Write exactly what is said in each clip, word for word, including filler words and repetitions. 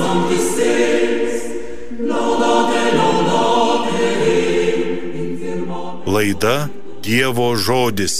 Laida Dievo žodis.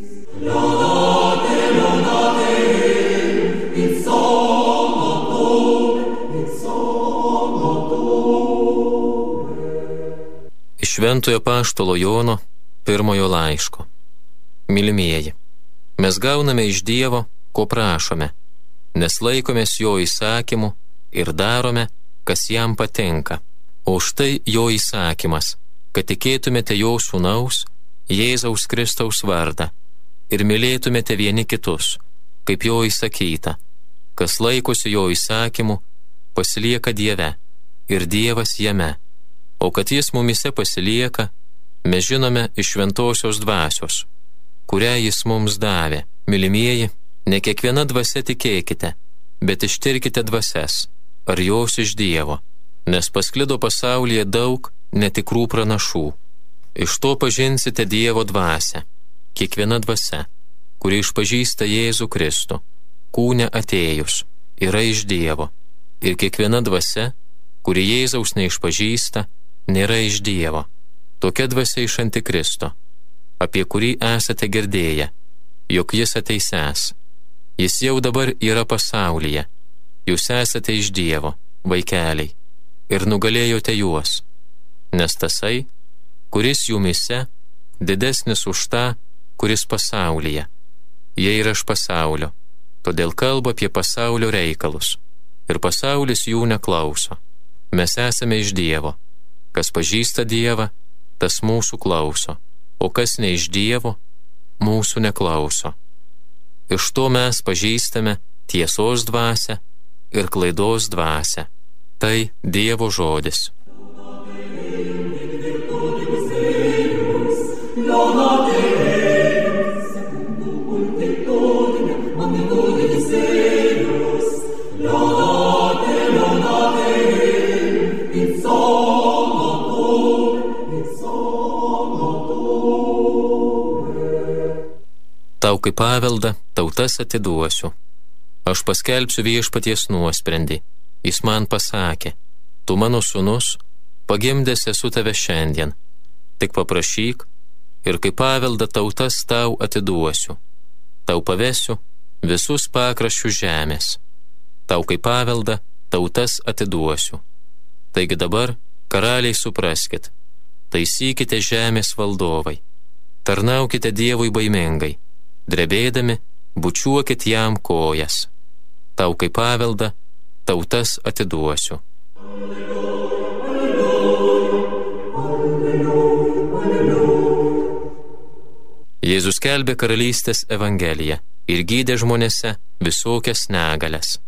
Iš Šventojo apaštalo Jono pirmojo laiško. Mylimieji, mes gauname iš Dievo, ko prašome, nes laikomės jo įsakymų ir darome, kas jam patinka. O štai jo įsakymas, kad tikėtumėte jo sūnaus, Jėzaus Kristaus vardą ir mylėtumėte vieni kitus, kaip jo įsakyta. Kas laikosi jo įsakymų, pasilieka Dieve ir Dievas jame. O kad jis mumise pasilieka, mes žinome iš šventosios dvasios, kurią jis mums davė. Mylimieji, ne kiekviena dvasia tikėkite, bet ištirkite dvasias, ar jos iš Dievo, nes pasklido pasaulyje daug netikrų pranašų. Iš to pažinsite Dievo dvasią. Kiekviena dvasia, kuri išpažįsta Jėzų Kristų, kūne atėjus, yra iš Dievo. Ir kiekviena dvasia, kuri Jėzaus neišpažįsta, nėra iš Dievo. Tokia dvasia iš Antikristo, apie kurį esate girdėję, jog jis ateisęs. Jis jau dabar yra pasaulyje. Jūs esate iš Dievo, vaikeliai, ir nugalėjote juos. Nes tasai, kuris jumise, didesnis už tą, kuris pasaulyje. Jie yra iš pasaulio, todėl kalba apie pasaulio reikalus, ir pasaulis jų neklauso. Mes esame iš Dievo. Kas pažįsta Dievą, tas mūsų klauso, o kas ne iš Dievo, mūsų neklauso. Iš to mes pažįstame tiesos dvasią ir klaidos dvasią. Tai Dievo žodis. Tau kaip paveldą tautas atiduosiu. Aš paskelbsiu viešpaties nuosprendį. Jis man pasakė, tu mano sūnus, pagimdęs esu tave šiandien. Tik paprašyk, ir kaip paveldą tautas tau atiduosiu. Tau pavesiu visus pakraščius žemės. Tau kaip paveldą tautas atiduosiu. Taigi dabar, karaliai, supraskit, taisykite žemės valdovai. Tarnaukite Dievui baimingai. Drebėdami, bučiuokit jam kojas. Tau kaip paveldą tautas atiduosiu. Jėzus skelbė karalystės evangeliją ir gydė žmonėse visokias negalias.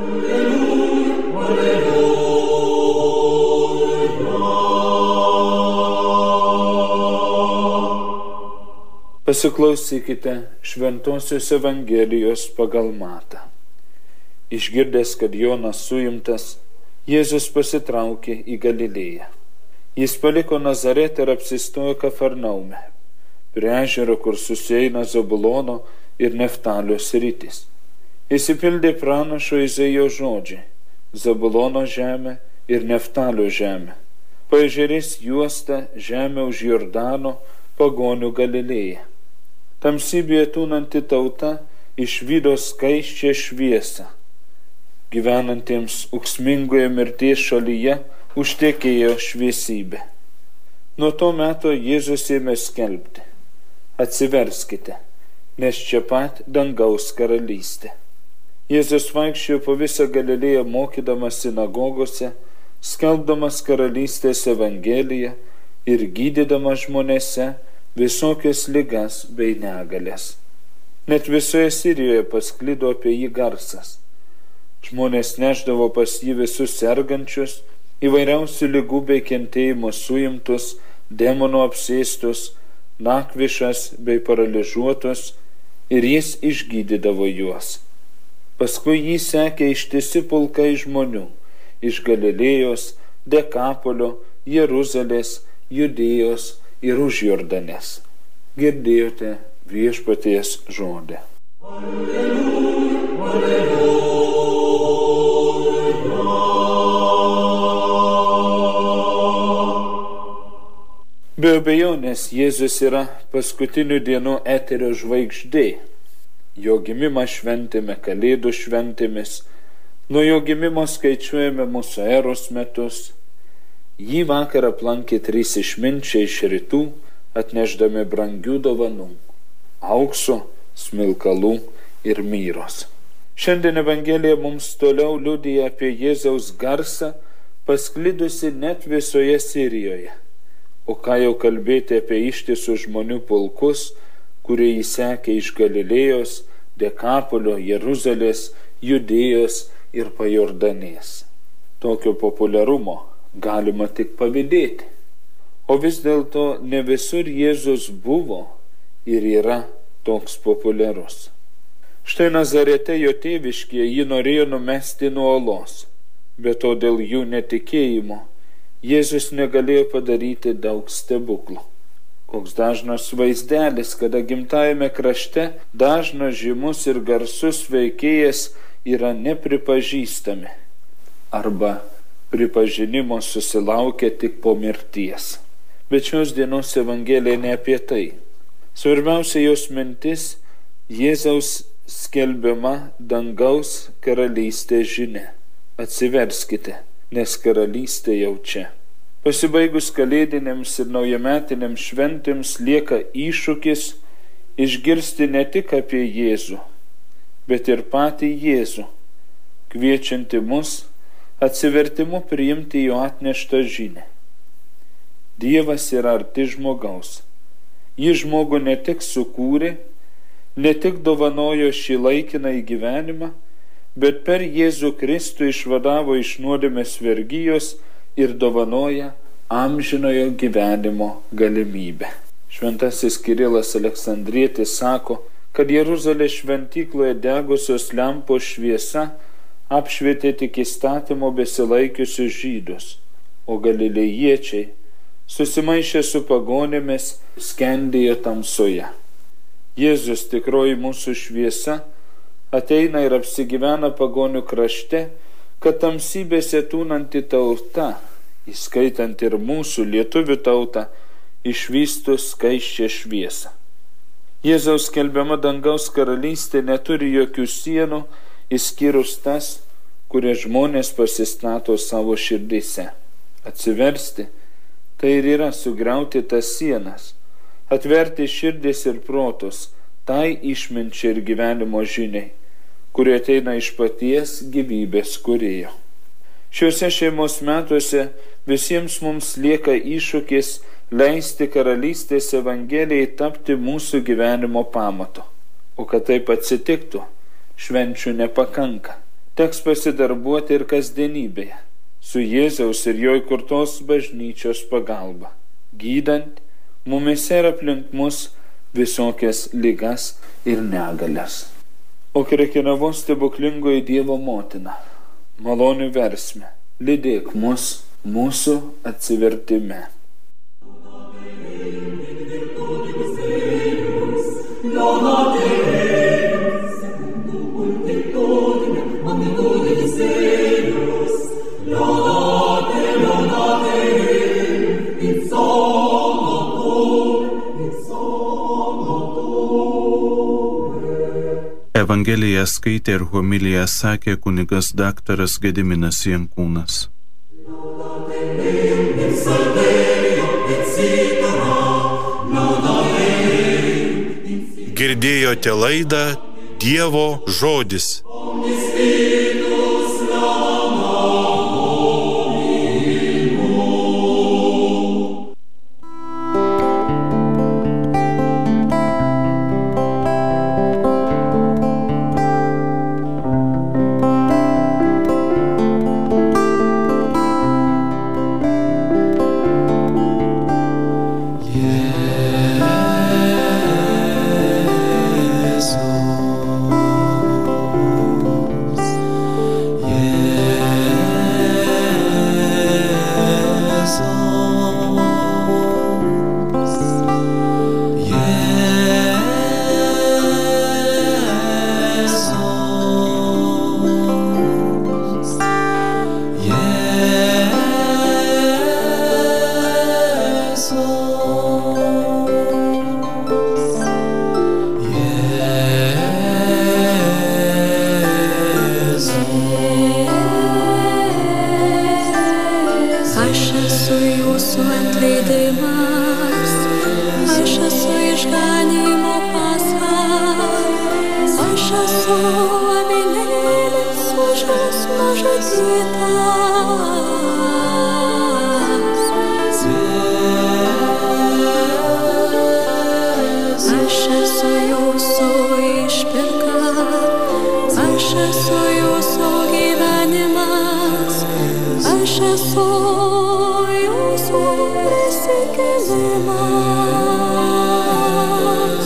Pasiklausykite šventosios evangelijos pagal Matą. Išgirdęs, kad Jonas suimtas, Jėzus pasitraukė į Galilėją. Jis paliko Nazaretą ir apsistojo Kafarnaume, prie ežero, kur susieina Zabulono ir Neftalio sritys. Išsipildė pranašo Izaijo žodžiai: Zabulono žemė ir Neftalio žemė, paežerės juosta žemė už Jordano, pagonių Galilėja. Tamsybėje tūnanti tauta išvydo skaisčią šviesą. Gyvenantiems ūksmingoje mirties šalyje užtekėjo šviesybė. Nuo to meto Jėzus ėmė skelbti: atsiverskite, nes čia pat dangaus karalystė. Jėzus vaikščiojo po visą Galilėją, mokydamas sinagogose, skelbdamas karalystės evangeliją ir gydydamas žmonėse visokias ligas bei negalias. Net visoje Sirijoje pasklido apie jį garsas. Žmonės nešdavo pas jį visus sergančius, įvairiausių ligų bei kentėjimo suimtus, demonų apsėstus, nakvišas bei paralyžiuotus, ir jis išgydydavo juos. Paskui jį sekė ištisi pulkai žmonių iš Galilėjos, Dekapolio, Jeruzalės, Judėjos ir už Jordanės. Girdėjote viešpaties žodį. Alleluja, alleluja. Be abejonės, Jėzus yra paskutinių dienų eterio žvaigždė. Jo gimimą šventėme Kalėdų šventėmis, nuo jo gimimo skaičiuojame mūsų eros metus. Jį vakar aplankė trys išminčiai iš rytų, atnešdami brangių dovanų – aukso, smilkalų ir myros. Šiandien Evangelija mums toliau liudija apie Jėzaus garsą, pasklidusi net visoje Sirijoje. O ką jau kalbėti apie ištisus žmonių pulkus, kurie jį sekė iš Galilėjos, Dekapolio, Jeruzalės, Judėjos ir Pajordanės. Tokio populiarumo galima tik pavydėti. O vis dėlto ne visur Jėzus buvo ir yra toks populiarus. Štai Nazarete jo tėviškėje jį norėjo numesti nuo olos, bet to dėl jų netikėjimo Jėzus negalėjo padaryti daug stebuklų. Koks dažnas vaizdelis, kada gimtajame krašte dažnas žymus ir garsus veikėjas yra nepripažįstami arba pripažinimo susilaukia tik po mirties. Bet šios dienos Evangelija ne apie tai. Svarbiausia jos mintis Jėzaus skelbiama dangaus karalystės žinia. Atsiverskite, nes karalystė jau čia. Pasibaigus kalėdinėms ir naujametinėms šventėms lieka iššūkis išgirsti ne tik apie Jėzų, bet ir patį Jėzų, kviečianti mus atsivertimu priimti jo atneštą žinią. Dievas yra arti žmogaus. Jis žmogų ne tik sukūrė, ne tik dovanojo šį laikiną gyvenimą, bet per Jėzų Kristų išvadavo iš nuodėmės vergijos ir dovanoja amžinojo gyvenimo galimybę. Šventasis Kirilas Aleksandrietis sako, kad Jeruzalės šventykloje degusios lempos šviesa apšvietė tik įstatymo besilaikiusius žydus, o galilėjiečiai, susimaišę su pagonėmis, skendėjo tamsoje. Jėzus, tikroji mūsų šviesa, ateina ir apsigyvena pagonių krašte, kad tamsybėse tūnanti tauta, įskaitant ir mūsų lietuvių tautą, išvystų skaisčią šviesą. Jėzaus skelbiama dangaus karalystė neturi jokių sienų, išskyrus tas, kurie žmonės pasistato savo širdyse. Atsiversti tai ir yra sugriauti tas sienas, atverti širdis ir protus tai išminčiai ir gyvenimo žiniai, kurie ateina iš paties gyvybės kūrėjo. Šiuose šeimos metuose visiems mums lieka iššūkis leisti karalystės Evangelijai tapti mūsų gyvenimo pamatu. O kad taip atsitiktų, švenčių nepakanka. Teks pasidarbuoti ir kasdienybėje, su Jėzaus ir jo įkurtos bažnyčios pagalba, gydant mumise ir aplink mus visokias ligas ir negalias. O Krekenavos stebuklingoji Dievo motina, malonių versme, lydėk mus mūsų atsivertime. Evangeliją skaitė ir homiliją sakė kunigas daktaras Gediminas Jankūnas. Girdėjote laidą Dievo žodis. Aš esu jūsų išpirka, aš esu jūsų gyvenimas, aš esu jūsų prisikėlimas.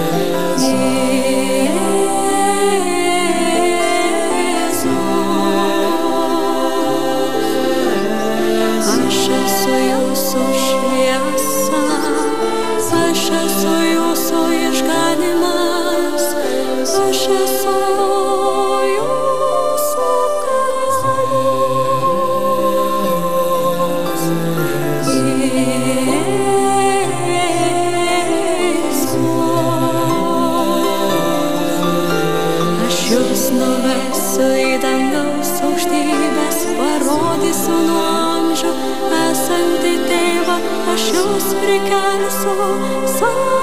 Jėzus, aš esu jūsų šviesa, aš esu jūsų išganimas, aš esu jūsų karalius. Jėzus, aš jūs nuvesiu į dangaus aukštybes, parodysiu nuo amžių esantį tėvą, aš jūs prikelsiu savo.